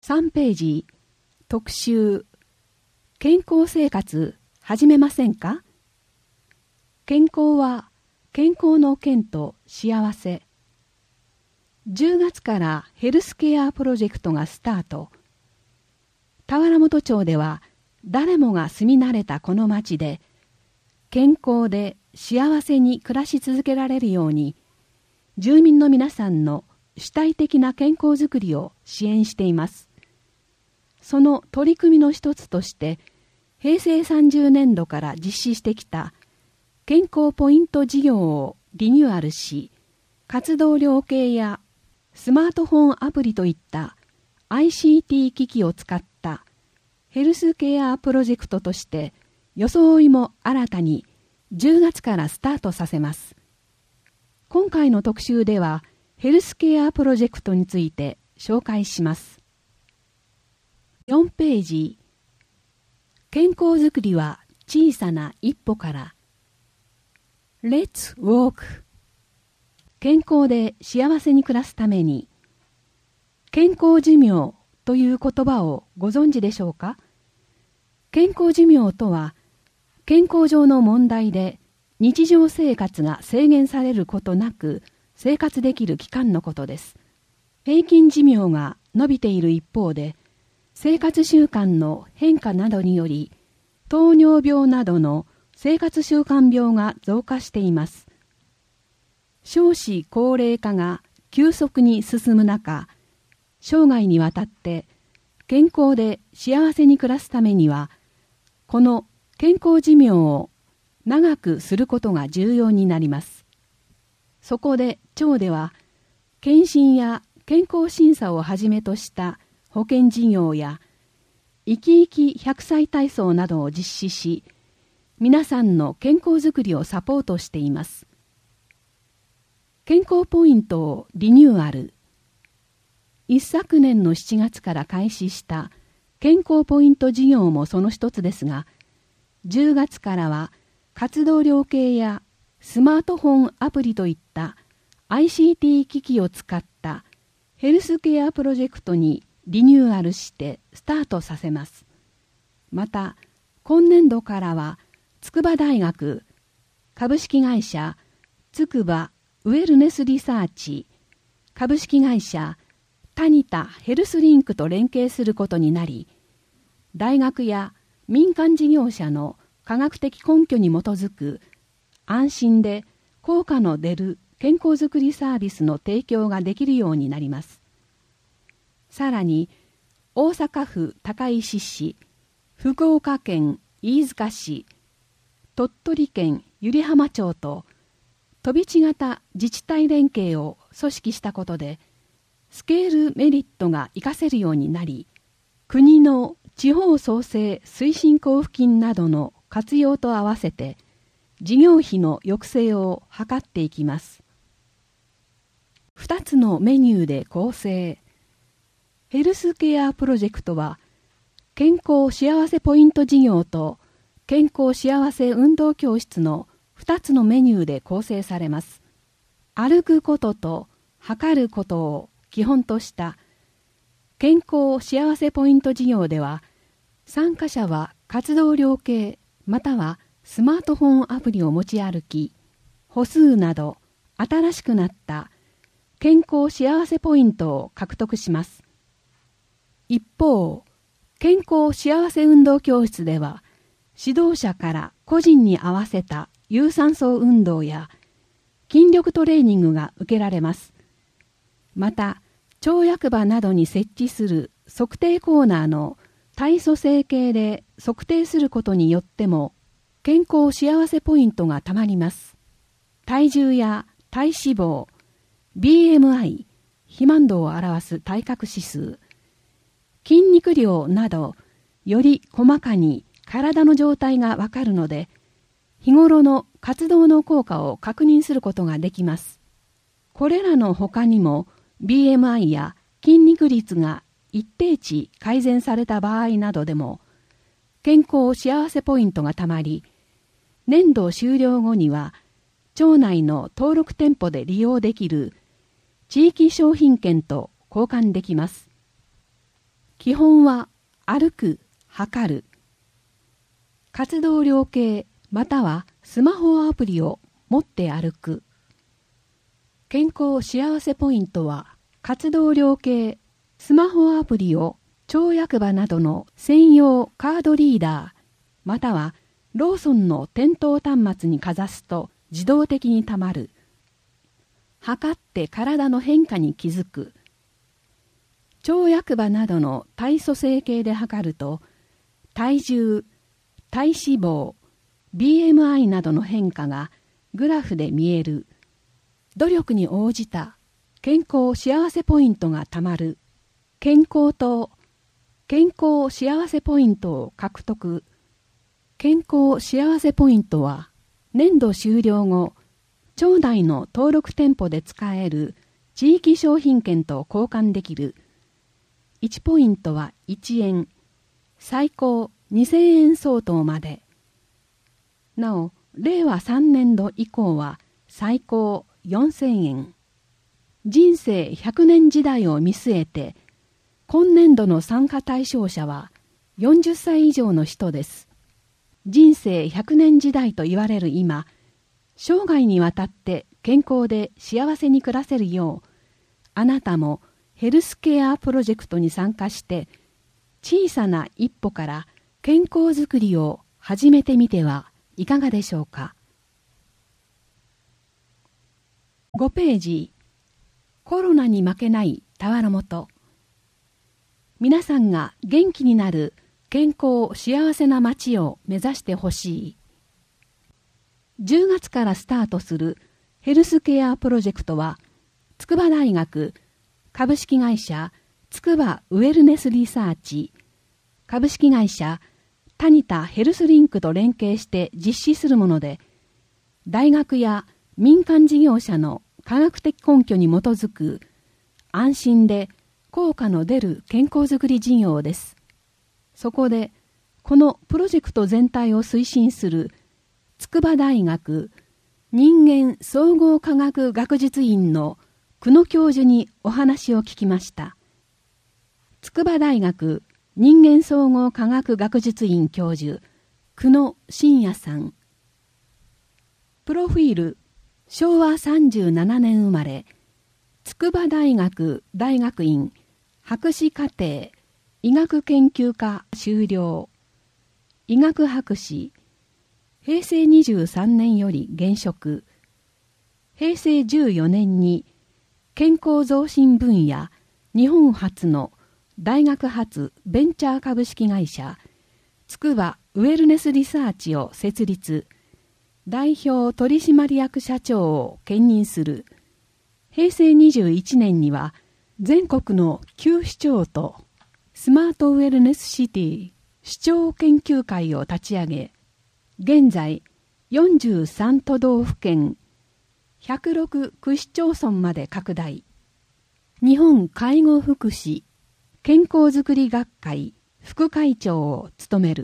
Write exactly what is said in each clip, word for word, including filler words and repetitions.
さんページ特集健康生活始めませんか？健康は健康の健と幸せ。じゅうがつからヘルスケアプロジェクトがスタート。田原本町では誰もが住み慣れたこの町で健康で幸せに暮らし続けられるように住民の皆さんの主体的な健康づくりを支援しています。その取り組みの一つとしてへいせいさんじゅうねんどから実施してきた健康ポイント事業をリニューアルし、活動量計やスマートフォンアプリといった アイシーティー 機器を使ったヘルスケアプロジェクトとして装いも新たにじゅうがつからスタートさせます。今回の特集ではヘルスケアプロジェクトについて紹介します。よんページ健康づくりは小さな一歩から。 Let's walk。 健康で幸せに暮らすために。健康寿命という言葉をご存知でしょうか？健康寿命とは健康上の問題で日常生活が制限されることなく生活できる期間のことです。平均寿命が伸びている一方で生活習慣の変化などにより糖尿病などの生活習慣病が増加しています。少子高齢化が急速に進む中、生涯にわたって健康で幸せに暮らすためにはこの健康寿命を長くすることが重要になります。そこで町では検診や健康審査をはじめとした保険事業や生き生きひゃくさい体操などを実施し、皆さんの健康づくりをサポートしています。健康ポイントをリニューアル。一昨年のしちがつから開始した健康ポイント事業もその一つですが、じゅうがつからは活動量計やスマートフォンアプリといった アイシーティー 機器を使ったヘルスケアプロジェクトにリニューアルしてスタートさせます。また、今年度からは筑波大学、株式会社筑波ウェルネスリサーチ、株式会社タニタヘルスリンクと連携することになり、大学や民間事業者の科学的根拠に基づく安心で効果の出る健康づくりサービスの提供ができるようになります。さらに大阪府高石市、福岡県飯塚市、鳥取県湯梨浜町と飛び地型自治体連携を組織したことでスケールメリットが活かせるようになり、国の地方創生推進交付金などの活用と合わせて事業費の抑制を図っていきます。ふたつのメニューで構成。ヘルスケアプロジェクトは健康幸せポイント事業と健康幸せ運動教室のふたつのメニューで構成されます。歩くことと測ることを基本とした健康幸せポイント事業では、参加者は活動量計またはスマートフォンアプリを持ち歩き、歩数など新しくなった健康幸せポイントを獲得します。一方、健康幸せ運動教室では、指導者から個人に合わせた有酸素運動や筋力トレーニングが受けられます。また、町役場などに設置する測定コーナーの体組成計で測定することによっても、健康幸せポイントがたまります。体重や体脂肪、ビーエムアイ、肥満度を表す体格指数、筋肉量など、より細かに体の状態がわかるので、日頃の活動の効果を確認することができます。これらの他にも、ビーエムアイ や筋肉率が一定値改善された場合などでも、健康幸せポイントがたまり、年度終了後には、町内の登録店舗で利用できる地域商品券と交換できます。 基本は歩く、測る。活動量計またはスマホアプリを持って歩く。健康幸せポイントは活動量計、スマホアプリを町役場などの専用カードリーダーまたはローソンの店頭端末にかざすと自動的にたまる。測って体の変化に気づく。町役場などの体組成計で測ると体重、体脂肪、ビーエムアイ などの変化がグラフで見える。努力に応じた健康幸せポイントがたまる。健康と健康幸せポイントを獲得。健康幸せポイントは年度終了後、町内の登録店舗で使える地域商品券と交換できる。いちポイントはいちえん、最高にせんえん相当まで。なお、れいわさんねんど以降は最高よんせんえん。人生ひゃくねん時代を見据えて、今年度の参加対象者はよんじゅっさい以上の人です。人生ひゃくねん時代と言われる今、生涯にわたって健康で幸せに暮らせるよう、あなたもヘルスケアプロジェクトに参加して、小さな一歩から健康づくりを始めてみてはいかがでしょうか。ごページ、コロナに負けない俵元。皆さんが元気になる健康幸せな街を目指してほしい。じゅうがつからスタートするヘルスケアプロジェクトは、筑波大学株式会社筑波ウェルネスリサーチ、株式会社タニタヘルスリンクと連携して実施するもので、大学や民間事業者の科学的根拠に基づく安心で効果の出る健康づくり事業です。そこで、このプロジェクト全体を推進する筑波大学人間総合科学学術院の久野教授にお話を聞きました。筑波大学人間総合科学学術院教授久野真也さん。プロフィール、しょうわさんじゅうななねん生まれ、筑波大学大学院博士課程医学研究科修了、医学博士、へいせいにじゅうさんねんより現職、へいせいじゅうよねんに健康増進分野日本初の大学発ベンチャー株式会社筑波ウェルネスリサーチを設立、代表取締役社長を兼任する。へいせいにじゅういちねんには全国のきゅう市町とスマートウェルネスシティ市長研究会を立ち上げ、現在よんじゅうさんとどうふけんひゃくろく区市町村まで拡大。日本介護福祉健康づくり学会副会長を務める。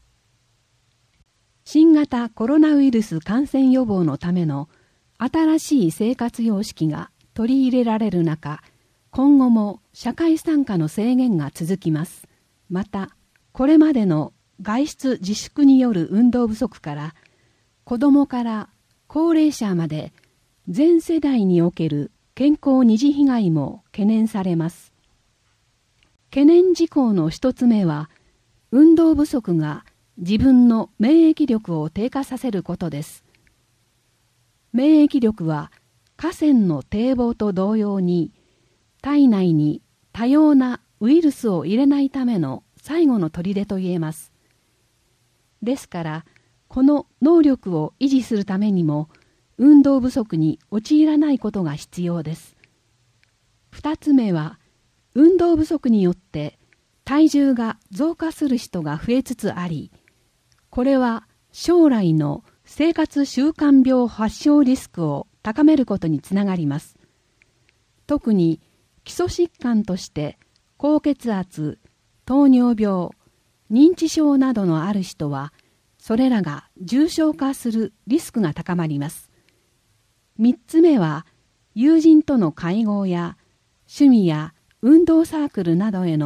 新型コロナウイルス感染予防のための新しい生活様式が取り入れられる中、今後も社会参加の制限が続きます。また、これまでの外出自粛による運動不足から、子どもから高齢者まで全世代における健康二次被害も懸念されます。懸念事項の一つ目は、運動不足が自分の免疫力を低下させることです。免疫力は河川の堤防と同様に、体内に多様なウイルスを入れないための最後の砦と言えます。ですから、この能力を維持するためにも、運動不足に陥らないことが必要です。二つ目は、運動不足によって体重が増加する人が増えつつあり、これは将来の生活習慣病発症リスクを高めることにつながります。特に基礎疾患として高血圧、糖尿病、認知症などのある人は、それらが重症化するリスクが高まります。三つ目は、友人との会合や趣味や運動サークルなどへの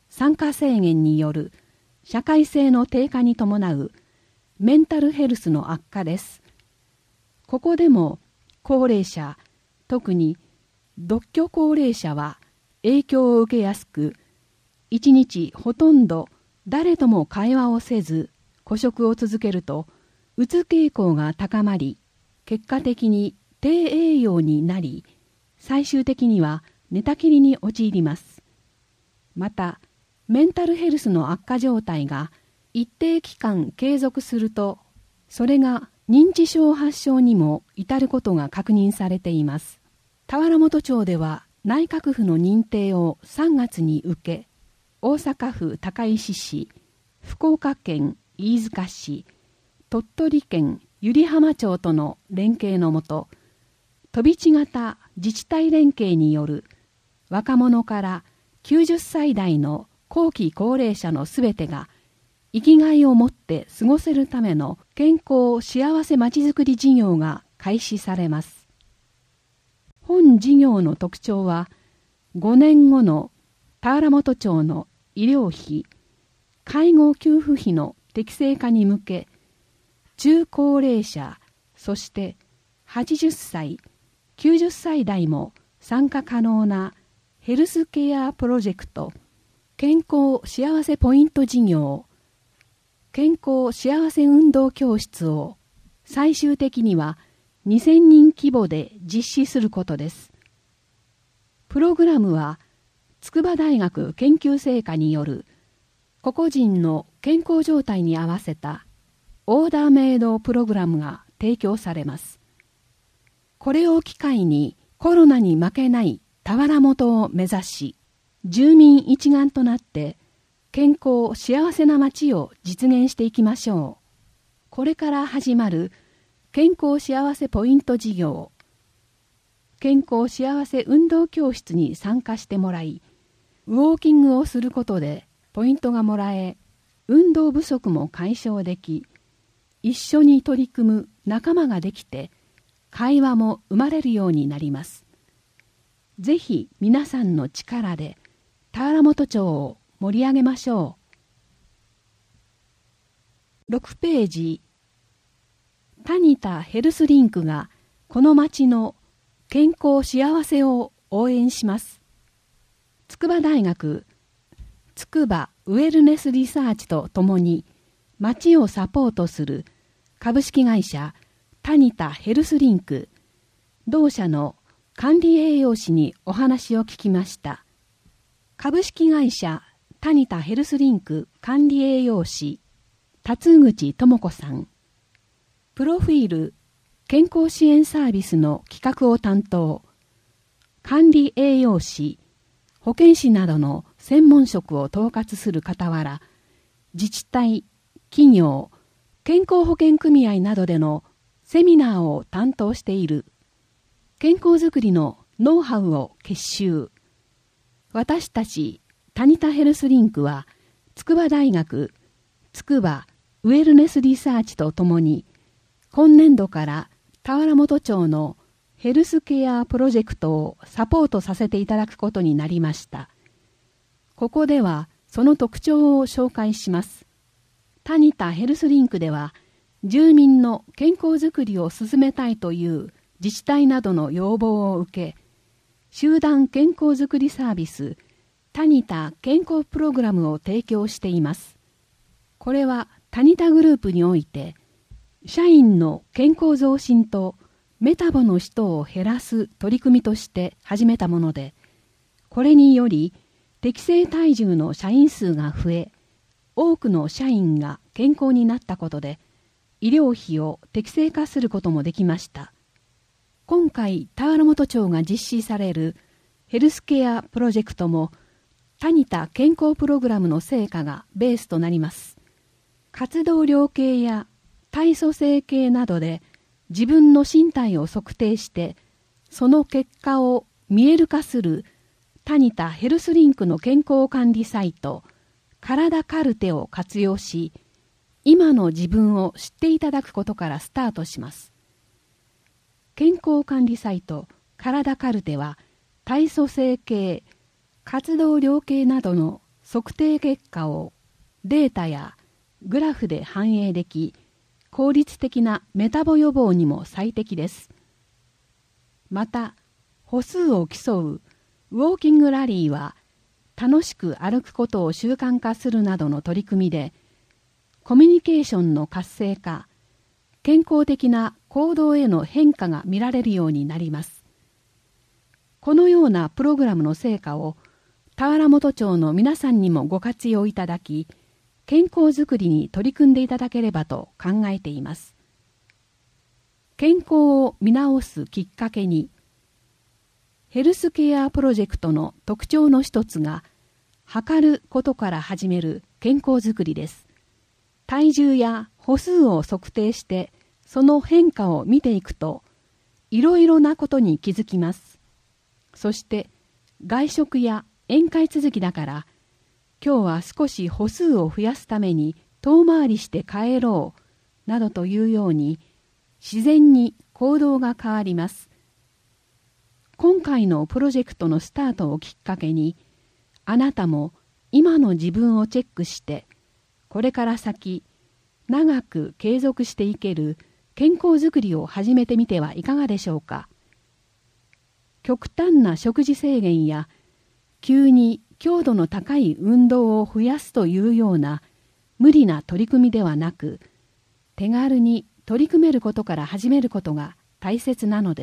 参加制限による社会性の低下に伴うメンタルヘルスの悪化です。ここでも高齢者、特に独居高齢者は影響を受けやすく、一日ほとんど誰とも会話をせず孤食を続けると、うつ傾向が高まり、結果的に低栄養になり、最終的には寝たきりに陥ります。また、メンタルヘルスの悪化状態が一定期間継続すると、それが認知症発症にも至ることが確認されています。田原本町では内閣府の認定をさんがつに受け、大阪府高石市、福岡県飯塚市、鳥取県湯梨浜町との連携のもと、飛び地型自治体連携による若者からきゅうじゅっさい代の後期高齢者のすべてが生きがいを持って過ごせるための健康幸せまちづくり事業が開始されます。本事業の特徴は、ごねんごの田原本町の医療費、介護給付費の適正化に向け、中高齢者、そしてはちじゅっさい、きゅうじゅっさい代も参加可能なヘルスケアプロジェクト、健康幸せポイント事業、健康幸せ運動教室を最終的にはにせんにん規模で実施することです。プログラムは筑波大学研究成果による個々人の健康状態に合わせたオーダーメイドプログラムが提供されます。これを機会にコロナに負けない田原本を目指し、住民一丸となって健康幸せな街を実現していきましょう。これから始まる健康幸せポイント事業、健康幸せ運動教室に参加してもらい、ウォーキングをすることでポイントがもらえ、運動不足も解消でき、一緒に取り組む仲間ができて、会話も生まれるようになります。ぜひ皆さんの力で田原本町を盛り上げましょう。ろくページ、タニタヘルスリンクがこの町の健康幸せを応援します。筑波大学筑波ウェルネスリサーチとともに町をサポートする株式会社タニタヘルスリンク、同社の管理栄養士にお話を聞きました。株式会社タニタヘルスリンク管理栄養士辰口智子さん、プロフィール健康支援サービスの企画を担当、管理栄養士、保健師などの専門職を統括する傍ら、自治体、企業、健康保険組合などでのセミナーを担当している。健康づくりのノウハウを結集。私たちタニタヘルスリンクは筑波大学筑波ウェルネスリサーチとともに今年度から田原本町のヘルスケアプロジェクトをサポートさせていただくことになりました。ここではその特徴を紹介します。タニタヘルスリンクでは住民の健康づくりを進めたいという自治体などの要望を受け、集団健康づくりサービスタニタ健康プログラムを提供しています。これはタニタグループにおいて社員の健康増進とメタボの人を減らす取り組みとして始めたもので、これにより適正体重の社員数が増え、多くの社員が健康になったことで医療費を適正化することもできました。今回田原本町が実施されるヘルスケアプロジェクトもタニタ健康プログラムの成果がベースとなります。活動量計や体組成計などで自分の身体を測定してその結果を見える化するタニタヘルスリンクの健康管理サイト体カルテを活用し、今の自分を知っていただくことからスタートします。健康管理サイト体カルテは体組成計、活動量計などの測定結果をデータやグラフで反映でき、効率的なメタボ予防にも最適です。また、歩数を競うウォーキングラリーは、楽しく歩くことを習慣化するなどの取り組みで、コミュニケーションの活性化、健康的な行動への変化が見られるようになります。このようなプログラムの成果を田原本町の皆さんにもご活用いただき、健康づくりに取り組んでいただければと考えています。健康を見直すきっかけに、ヘルスケアプロジェクトの特徴の一つが、測ることから始める健康づくりです。体重や歩数を測定して、その変化を見ていくと、いろいろなことに気づきます。そして、外食や宴会続きだから、今日は少し歩数を増やすために遠回りして帰ろう、などというように、自然に行動が変わります。今回のプロジェクトのスタートをきっかけに、あなたも今の自分をチェックして、これから先、長く継続していける健康づくりを始めてみてはいかがでしょうか。極端な食事制限や、急に強度の高い運動を増やすというような無理な取り組みではなく、手軽に取り組めることから始めることが大切なのです。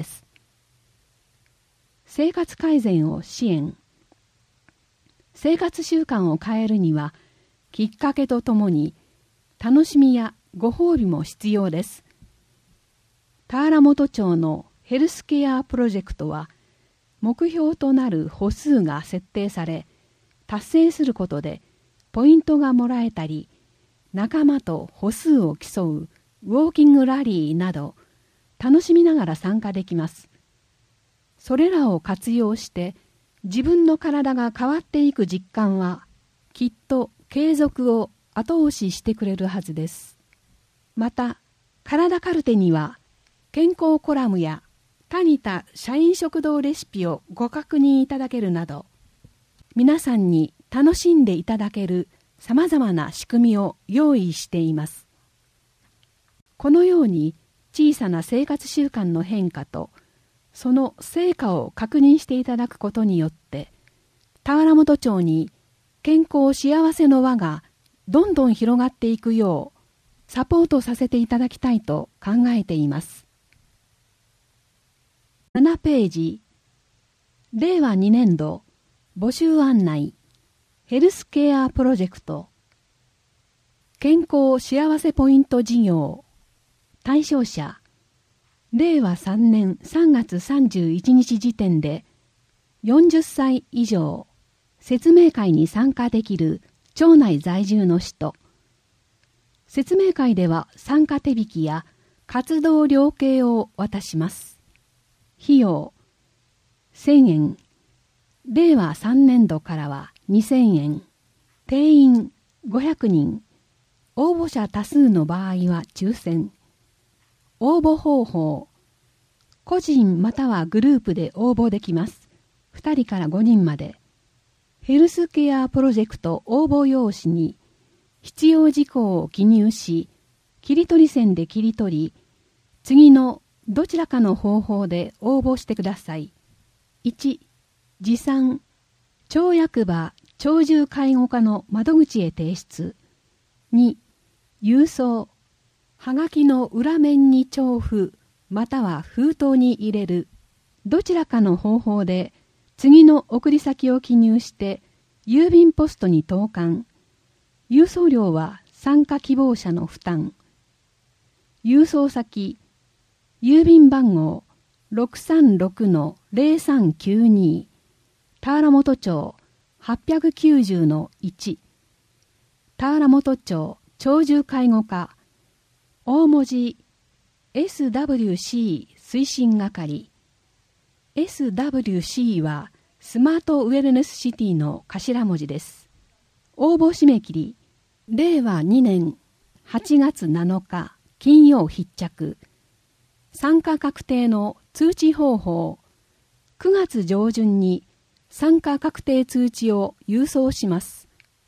生活改善を支援。生活習慣を変えるには、きっかけとともに、楽しみやご褒美も必要です。田原本町のヘルスケアプロジェクトは、目標となる歩数が設定され、達成することでポイントがもらえたり、仲間と歩数を競うウォーキングラリーなど、楽しみながら参加できます。それらを活用して自分の体が変わっていく実感はきっと継続を後押ししてくれるはずです。また、体カルテには健康コラムやタニタ社員食堂レシピをご確認いただけるなど、皆さんに楽しんでいただけるさまざまな仕組みを用意しています。このように小さな生活習慣の変化とその成果を確認していただくことによって、田原本町に健康幸せの輪がどんどん広がっていくようサポートさせていただきたいと考えています。ななページ、れいわにねんど募集案内、ヘルスケアプロジェクト、健康幸せポイント事業、対象者、れいわさんねんさんがつさんじゅういちにち時点でよんじゅっさい以上、説明会に参加できる町内在住の人。説明会では参加手引きや活動量計を渡します。費用せんえん、れいわさんねんどからはにせんえん、定員ごひゃくにん、応募者多数の場合は抽選。応募方法、個人またはグループで応募できます。ふたりからごにんまで。ヘルスケアプロジェクト応募用紙に必要事項を記入し、切り取り線で切り取り、次のどちらかの方法で応募してください。いち、持参、町役場鳥獣介護課の窓口へ提出。に、郵送、はがきの裏面に帳付または封筒に入れる。どちらかの方法で次の送り先を記入して郵便ポストに投函。郵送料は参加希望者の負担。郵送先、郵便番号 ろくさんろくのぜろさんきゅうに 田原本町 はっぴゃくきゅうじゅうのいち 田原本町鳥獣介護課大文字 エスダブリューシー 推進係。 エスダブリューシー はスマートウェルネスシティの頭文字です。応募締め切りれいわにねんはちがつなのか金曜必着。参加確定の通知方法、くがつ上旬に参加確定通知を郵送します。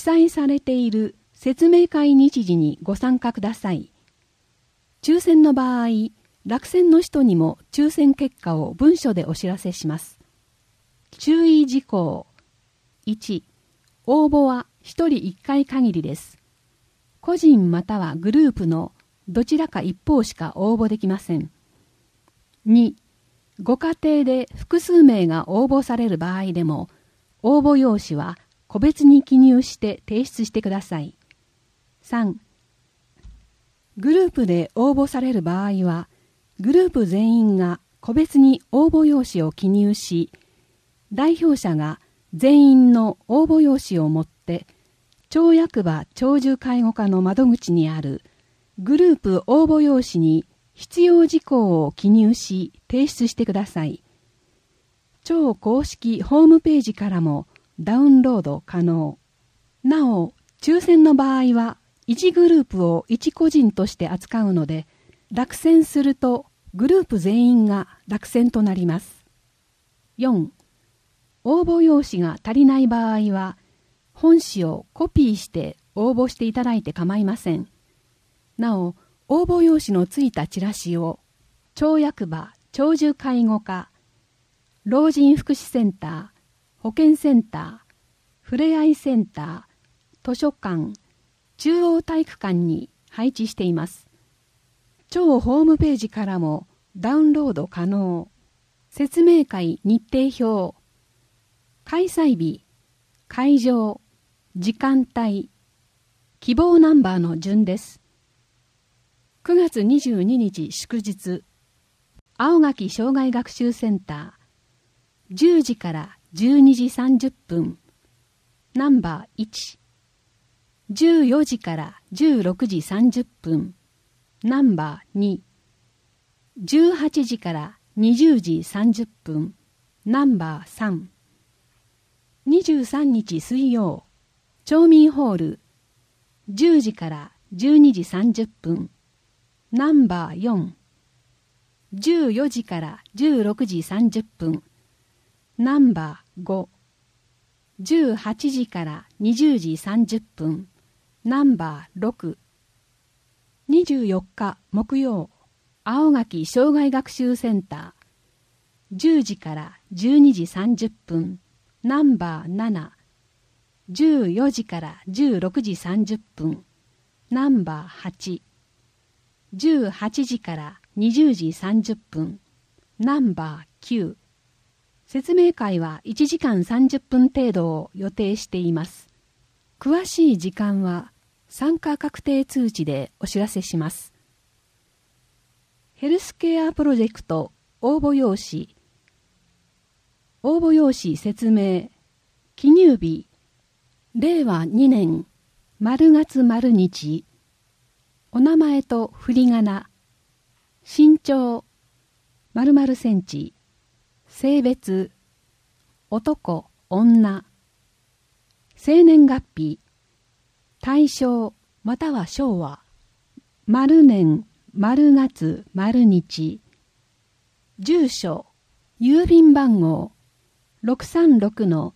載されている説明会日時にご参加ください。抽選の場合、落選の人にも抽選結果を文書でお知らせします。注意事項。いち、応募はひとりいっかい限りです。個人またはグループのどちらか一方しか応募できません。に、ご家庭で複数名が応募される場合でも、応募用紙は個別に記入して提出してください。さん、グループで応募される場合は、グループ全員が個別に応募用紙を記入し、代表者が全員の応募用紙を持って、町役場長寿介護課の窓口にあるグループ応募用紙に必要事項を記入し提出してください。町公式ホームページからもダウンロード可能。なお、抽選の場合はいちグループをいち個人として扱うので、落選するとグループ全員が落選となります。よん、応募用紙が足りない場合は、本紙をコピーして応募していただいて構いません。なお、応募用紙のついたチラシを、町役場長寿介護課、老人福祉センター、保健センター、ふれあいセンター、図書館、中央体育館に配置しています。町ホームページからもダウンロード可能。説明会日程表、開催日、会場、時間帯、希望ナンバーの順です。くがつにじゅうににち祝日、青垣障害学習センター、じゅうじからじゅうにじさんじゅっぷん、ナンバーいち、じゅうよじからじゅうろくじさんじゅっぷん、ナンバーに、じゅうはちじからにじゅうじさんじゅっぷん、ナンバーさん、にじゅうさんにち水曜、町民ホール、じゅうじからじゅうにじさんじゅっぷん、ナンバーよん、じゅうよじからじゅうろくじさんじゅっぷん、ナンバーご、じゅうはちじからにじゅうじさんじゅっぷん、ナンバーろく、にじゅうよっか木曜、青垣障害学習センター、じゅうじからじゅうにじさんじゅっぷん、ナンバーなな、じゅうよじからじゅうろくじさんじゅっぷん、ナンバーはち、じゅうはちじからにじゅうじさんじゅっぷん、ナンバーきゅう。説明会はいちじかんさんじゅっぷん程度を予定しています。詳しい時間は参加確定通知でお知らせします。ヘルスケアプロジェクト応募用紙、応募用紙説明、記入日、れいわにねん、丸月丸日、お名前と振り仮名、身長、〇〇センチ、性別、男、女、生年月日、大正または昭和、丸年、丸月、丸日、住所、郵便番号、ろくさんろくの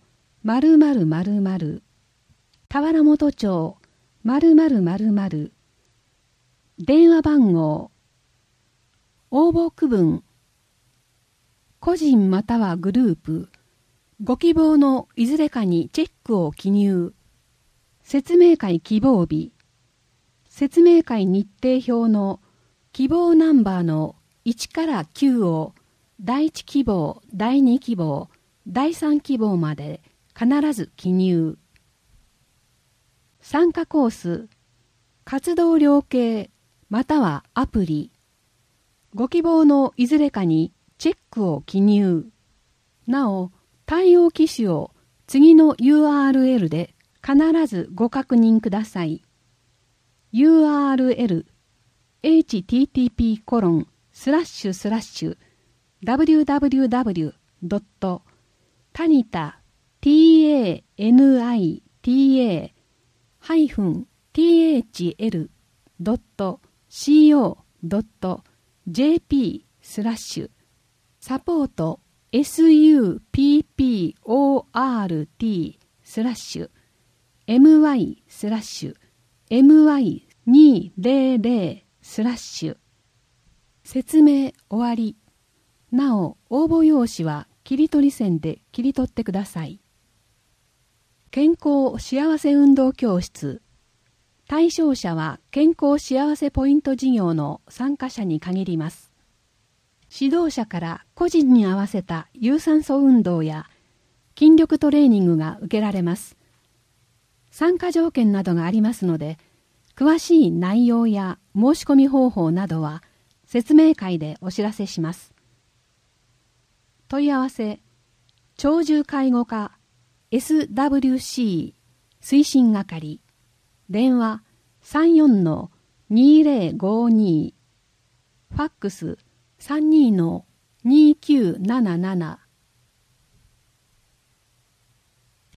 〇〇〇〇、田原本町、〇〇〇〇、電話番号、応募区分、個人またはグループ、ご希望のいずれかにチェックを記入、説明会希望日、説明会日程表の希望ナンバーのいちからきゅうをだいいち希望、だいに希望、だいさん希望まで必ず記入。参加コース、活動量計またはアプリ、ご希望のいずれかにチェックを記入。なお、対応機種を次の ユーアールエル で必ずご確認ください。ユーアールエル エイチティーティーピーコロンスラッシュスラッシュダブリューダブリューダブリュードットタニタ ティーエーエヌアイティーエー ハイフン ティーエイチエル ドット シーオー ドット ジェーピー スラッシュサポート エスユーピーピーオーアールティー スラッシュエムワイ スラッシュ エムワイにひゃく スラッシュ。説明終わり。なお、応募用紙は切り取り線で切り取ってください。健康幸せ運動教室。対象者は健康幸せポイント事業の参加者に限ります。指導者から個人に合わせた有酸素運動や筋力トレーニングが受けられます。参加条件などがありますので、詳しい内容や申し込み方法などは説明会でお知らせします。問い合わせ、長寿介護課 エスダブリューシー 推進係、電話 さんよんのにぜろごに、ファックス さんにのにきゅうなななな